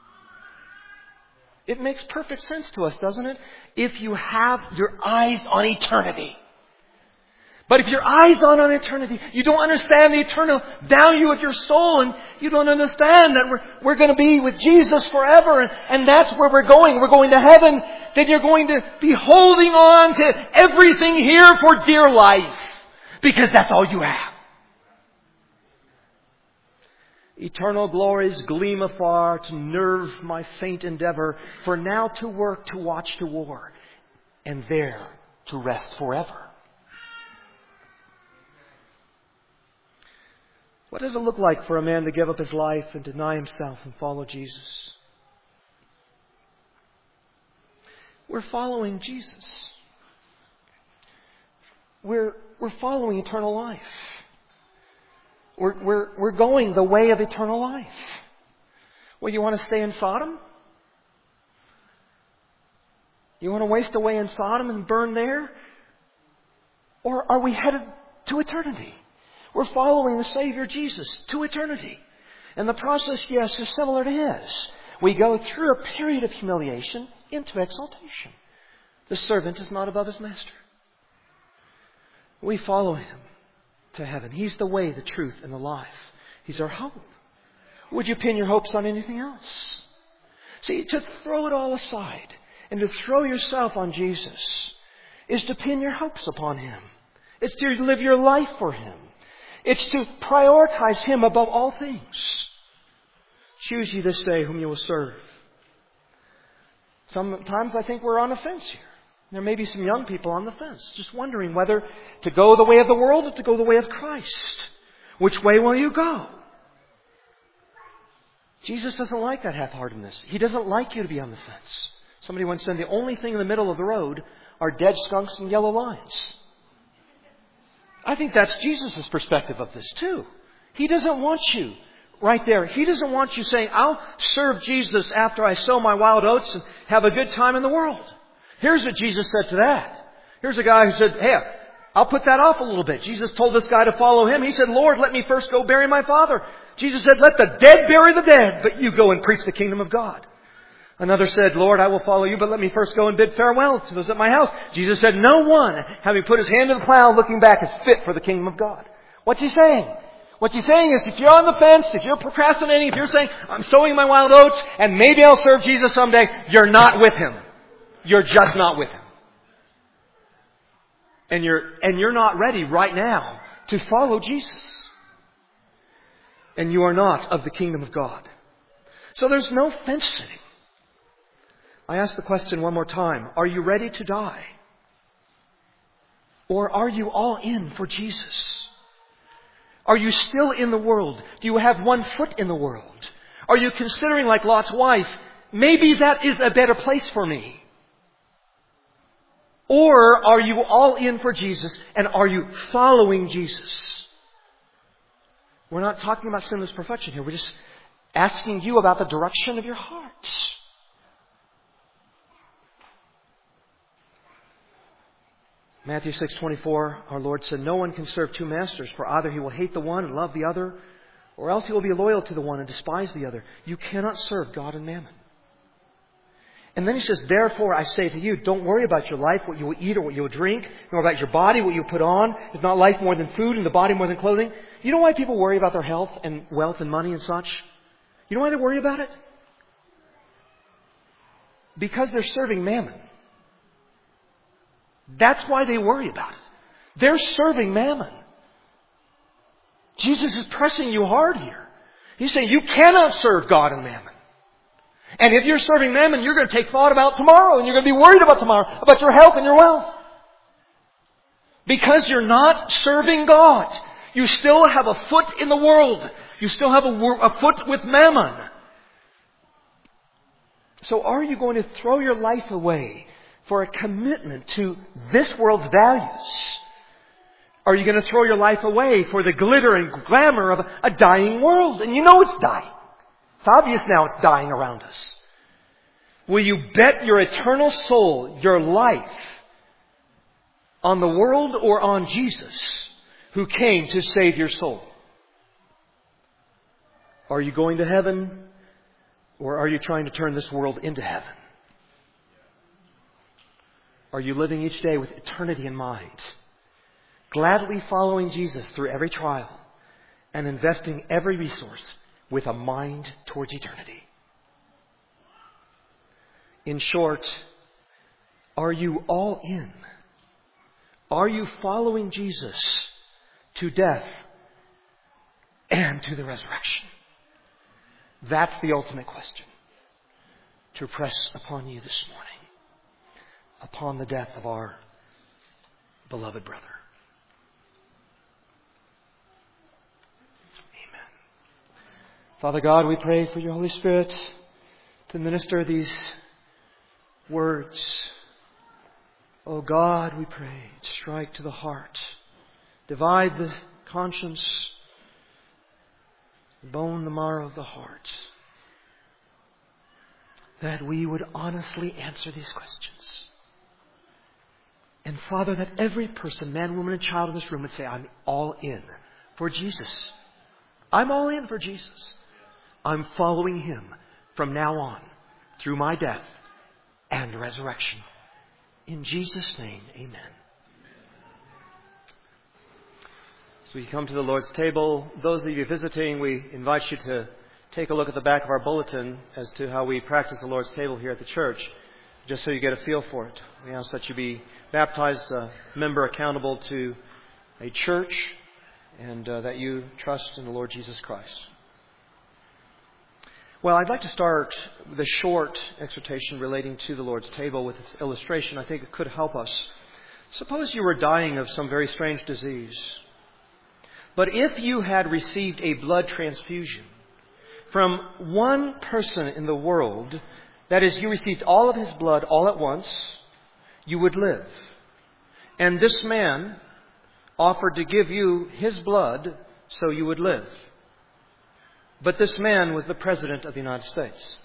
[SPEAKER 2] It makes perfect sense to us, doesn't it? If you have your eyes on eternity. But if your eyes aren't on eternity, you don't understand the eternal value of your soul, and you don't understand that we're, we're going to be with Jesus forever, and, and that's where we're going. We're going to heaven. Then you're going to be holding on to everything here for dear life, because that's all you have. Eternal glories gleam afar to nerve my faint endeavor, for now to work, to watch, to war, and there to rest forever. What does it look like for a man to give up his life and deny himself and follow Jesus? We're following Jesus. We're, we're following eternal life. We're, we're, we're going the way of eternal life. Well, you want to stay in Sodom? You want to waste away in Sodom and burn there? Or are we headed to eternity? We're following the Savior Jesus to eternity. And the process, yes, is similar to His. We go through a period of humiliation into exaltation. The servant is not above his master. We follow Him to heaven. He's the way, the truth, and the life. He's our hope. Would you pin your hopes on anything else? See, to throw it all aside and to throw yourself on Jesus is to pin your hopes upon Him. It's to live your life for Him. It's to prioritize Him above all things. Choose ye this day whom you will serve. Sometimes I think we're on a fence here. There may be some young people on the fence, just wondering whether to go the way of the world or to go the way of Christ. Which way will you go? Jesus doesn't like that half-heartedness. He doesn't like you to be on the fence. Somebody once said the only thing in the middle of the road are dead skunks and yellow lines. I think that's Jesus' perspective of this too. He doesn't want you right there. He doesn't want you saying, I'll serve Jesus after I sow my wild oats and have a good time in the world. Here's what Jesus said to that. Here's a guy who said, hey, I'll put that off a little bit. Jesus told this guy to follow Him. He said, Lord, let me first go bury my father. Jesus said, let the dead bury the dead, but you go and preach the kingdom of God. Another said, Lord, I will follow you, but let me first go and bid farewell to those at my house. Jesus said, no one, having put his hand to the plow, looking back, is fit for the kingdom of God. What's He saying? What He's saying is, if you're on the fence, if you're procrastinating, if you're saying, I'm sowing my wild oats, and maybe I'll serve Jesus someday, you're not with Him. You're just not with Him. And you're, and you're not ready right now to follow Jesus. And you are not of the kingdom of God. So there's no fence sitting. I ask the question one more time. Are you ready to die? Or are you all in for Jesus? Are you still in the world? Do you have one foot in the world? Are you considering, like Lot's wife, maybe that is a better place for me? Or are you all in for Jesus and are you following Jesus? We're not talking about sinless perfection here. We're just asking you about the direction of your hearts. Matthew six twenty-four, our Lord said, no one can serve two masters, for either he will hate the one and love the other, or else you will be loyal to the one and despise the other. You cannot serve God and mammon. And then he says, therefore I say to you, don't worry about your life, what you will eat or what you will drink, nor about your body, what you will put on. Is not life more than food and the body more than clothing? You know why people worry about their health and wealth and money and such? You know why they worry about it? Because they're serving mammon. That's why they worry about it. They're serving mammon. Jesus is pressing you hard here. He's saying you cannot serve God and mammon. And if you're serving mammon, you're going to take thought about tomorrow, and you're going to be worried about tomorrow, about your health and your wealth. Because you're not serving God. You still have a foot in the world. You still have a, a foot with mammon. So are you going to throw your life away for a commitment to this world's values? Are you going to throw your life away for the glitter and glamour of a dying world? And you know it's dying. It's obvious now it's dying around us. Will you bet your eternal soul, your life, on the world or on Jesus, who came to save your soul? Are you going to heaven, or are you trying to turn this world into heaven? Are you living each day with eternity in mind, gladly following Jesus through every trial and investing every resource with a mind towards eternity? In short, are you all in? Are you following Jesus to death and to the resurrection? That's the ultimate question to press upon you this morning, upon the death of our beloved brother. Father God, we pray for your Holy Spirit to minister these words. Oh God, we pray, strike to the heart, divide the conscience, bone the marrow of the heart, that we would honestly answer these questions. And Father, that every person, man, woman, and child in this room would say, I'm all in for Jesus. I'm all in for Jesus. I'm following Him from now on through my death and resurrection. In Jesus' name, amen. As we come to the Lord's table, those of you visiting, we invite you to take a look at the back of our bulletin as to how we practice the Lord's table here at the church, just so you get a feel for it. We ask that you be baptized, a member accountable to a church, and uh, that you trust in the Lord Jesus Christ. Well, I'd like to start with a short exhortation relating to the Lord's table with its illustration. I think it could help us. Suppose you were dying of some very strange disease. But if you had received a blood transfusion from one person in the world, that is, you received all of his blood all at once, you would live. And this man offered to give you his blood so you would live. But this man was the President of the United States.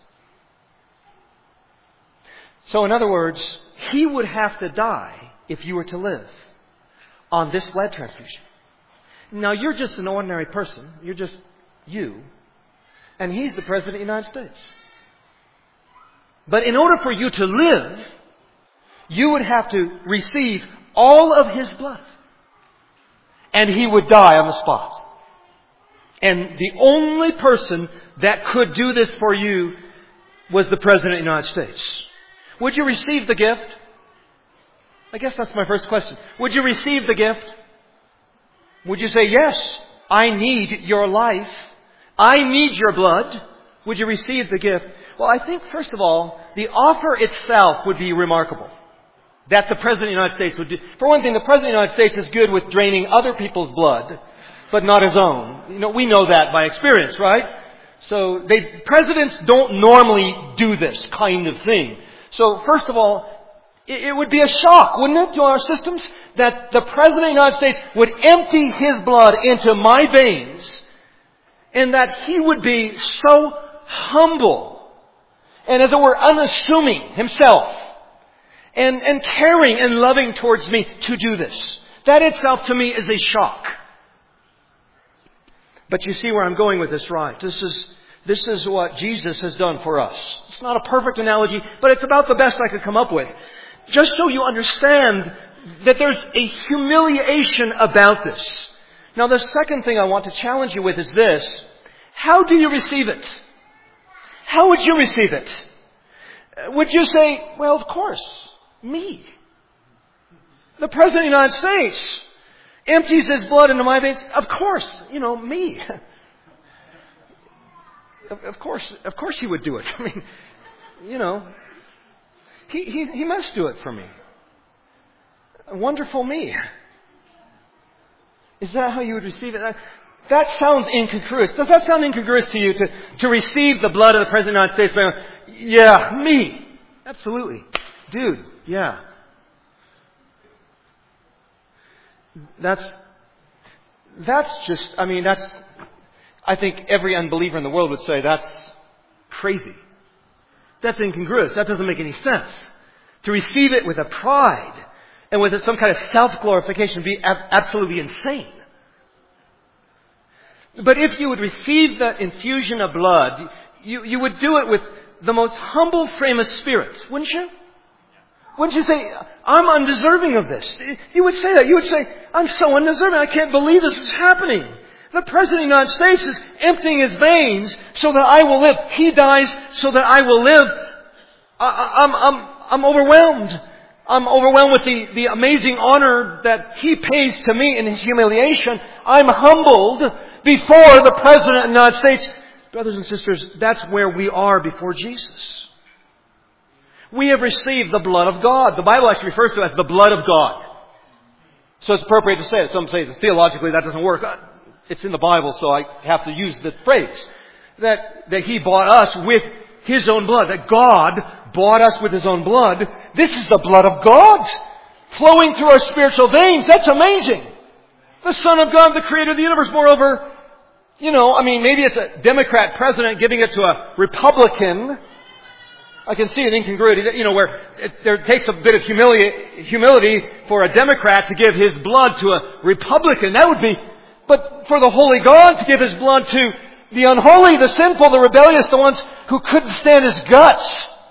[SPEAKER 2] So in other words, he would have to die if you were to live on this blood transfusion. Now you're just an ordinary person. You're just you. And he's the President of the United States. But in order for you to live, you would have to receive all of his blood. And he would die on the spot. And the only person that could do this for you was the President of the United States. Would you receive the gift? I guess that's my first question. Would you receive the gift? Would you say, yes, I need your life. I need your blood. Would you receive the gift? Well, I think, first of all, the offer itself would be remarkable. That the President of the United States would do. For one thing, the President of the United States is good with draining other people's blood, but not his own. You know, we know that by experience, right? So they, presidents don't normally do this kind of thing. So first of all, it, it would be a shock, wouldn't it, to our systems, that the President of the United States would empty his blood into my veins, and that he would be so humble and, as it were, unassuming himself, and, and caring and loving towards me to do this. That itself to me is a shock. But you see where I'm going with this, right? This is, this is what Jesus has done for us. It's not a perfect analogy, but it's about the best I could come up with. Just so you understand that there's a humiliation about this. Now, the second thing I want to challenge you with is this. How do you receive it? How would you receive it? Would you say, well, of course, me. The President of the United States empties his blood into my veins. Of course, you know, me. Of course, of course he would do it. I mean, you know, he, he, he must do it for me. Wonderful me. Is that how you would receive it? That sounds incongruous. Does that sound incongruous to you to, to receive the blood of the President of the United States? Yeah, me. Absolutely. Dude, yeah. That's, that's just, I mean, that's, I think every unbeliever in the world would say that's crazy. That's incongruous. That doesn't make any sense. To receive it with a pride and with some kind of self-glorification would be ab- absolutely insane. But if you would receive the infusion of blood, you, you would do it with the most humble frame of spirit, wouldn't you? Wouldn't you say, I'm undeserving of this? You would say that. You would say, I'm so undeserving. I can't believe this is happening. The President of the United States is emptying his veins so that I will live. He dies so that I will live. I, I'm, I'm, I'm overwhelmed. I'm overwhelmed with the, the amazing honor that He pays to me in His humiliation. I'm humbled before the President of the United States. Brothers and sisters, that's where we are before Jesus. We have received the blood of God. The Bible actually refers to it as the blood of God. So it's appropriate to say it. Some say that theologically that doesn't work. It's in the Bible, so I have to use the phrase. That, that He bought us with His own blood. That God bought us with His own blood. This is the blood of God flowing through our spiritual veins. That's amazing. The Son of God, the Creator of the universe. Moreover, you know, I mean, maybe it's a Democrat president giving it to a Republican. I can see an incongruity, you know, where it, there takes a bit of humility, humility for a Democrat to give his blood to a Republican. That would be, but for the Holy God to give His blood to the unholy, the sinful, the rebellious, the ones who couldn't stand His guts.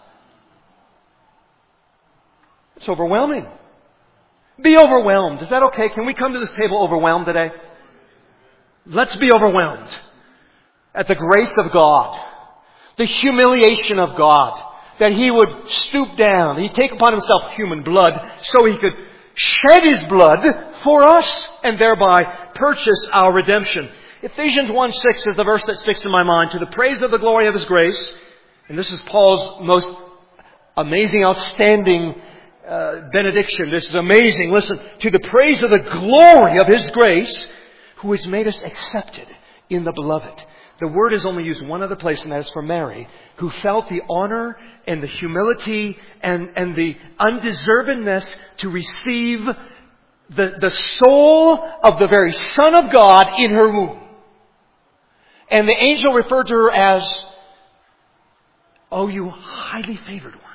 [SPEAKER 2] It's overwhelming. Be overwhelmed. Is that okay? Can we come to this table overwhelmed today? Let's be overwhelmed at the grace of God, the humiliation of God, that He would stoop down, He'd take upon Himself human blood so He could shed His blood for us and thereby purchase our redemption. Ephesians one six is the verse that sticks in my mind. To the praise of the glory of His grace, and this is Paul's most amazing, outstanding uh, benediction. This is amazing. Listen, to the praise of the glory of His grace, who has made us accepted in the Beloved. The word is only used one other place, and that is for Mary, who felt the honor and the humility and, and the undeservedness to receive the, the soul of the very Son of God in her womb. And the angel referred to her as, "Oh, you highly favored ones.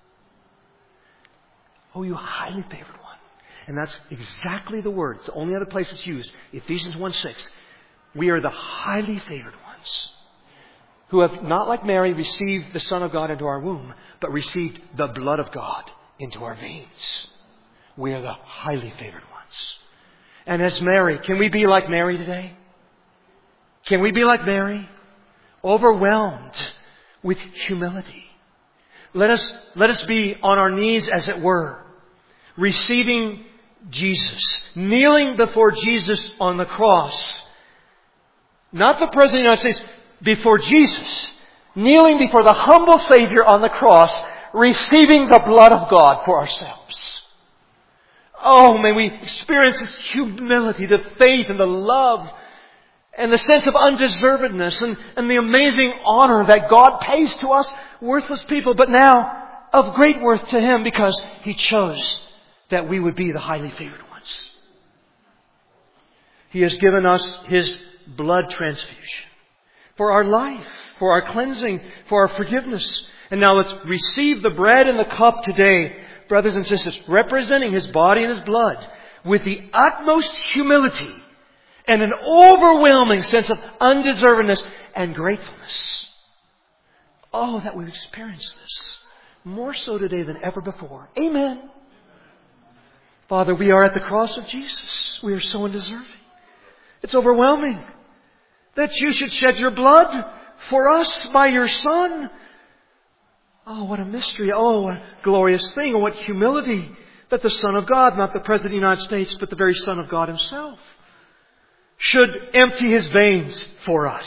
[SPEAKER 2] Oh, you highly favored one." And that's exactly the word. It's the only other place it's used. Ephesians one six. We are the highly favored ones who have, not like Mary, received the Son of God into our womb, but received the blood of God into our veins. We are the highly favored ones. And as Mary, can we be like Mary today? Can we be like Mary? Overwhelmed with humility. Let us, let us be on our knees, as it were, receiving Jesus, kneeling before Jesus on the cross. Not the President of the United States, before Jesus. Kneeling before the humble Savior on the cross, receiving the blood of God for ourselves. Oh, may we experience this humility, the faith and the love and the sense of undeservedness and, and the amazing honor that God pays to us, worthless people, but now of great worth to Him because He chose that we would be the highly favored ones. He has given us His blood transfusion for our life, for our cleansing, for our forgiveness. And now let's receive the bread and the cup today, brothers and sisters, representing His body and His blood with the utmost humility and an overwhelming sense of undeservedness and gratefulness. Oh, that we've experienced this more so today than ever before. Amen. Father, we are at the cross of Jesus. We are so undeserving. It's overwhelming that you should shed your blood for us by your Son. Oh, what a mystery. Oh, what a glorious thing. Oh, what humility that the Son of God, not the President of the United States, but the very Son of God Himself, should empty His veins for us.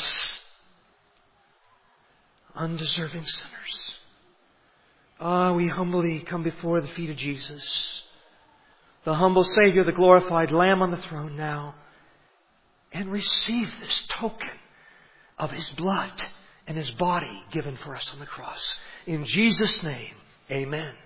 [SPEAKER 2] Undeserving sinners. Ah, we humbly come before the feet of Jesus, the humble Savior, the glorified Lamb on the throne now, and receive this token of His blood and His body given for us on the cross. In Jesus' name, amen.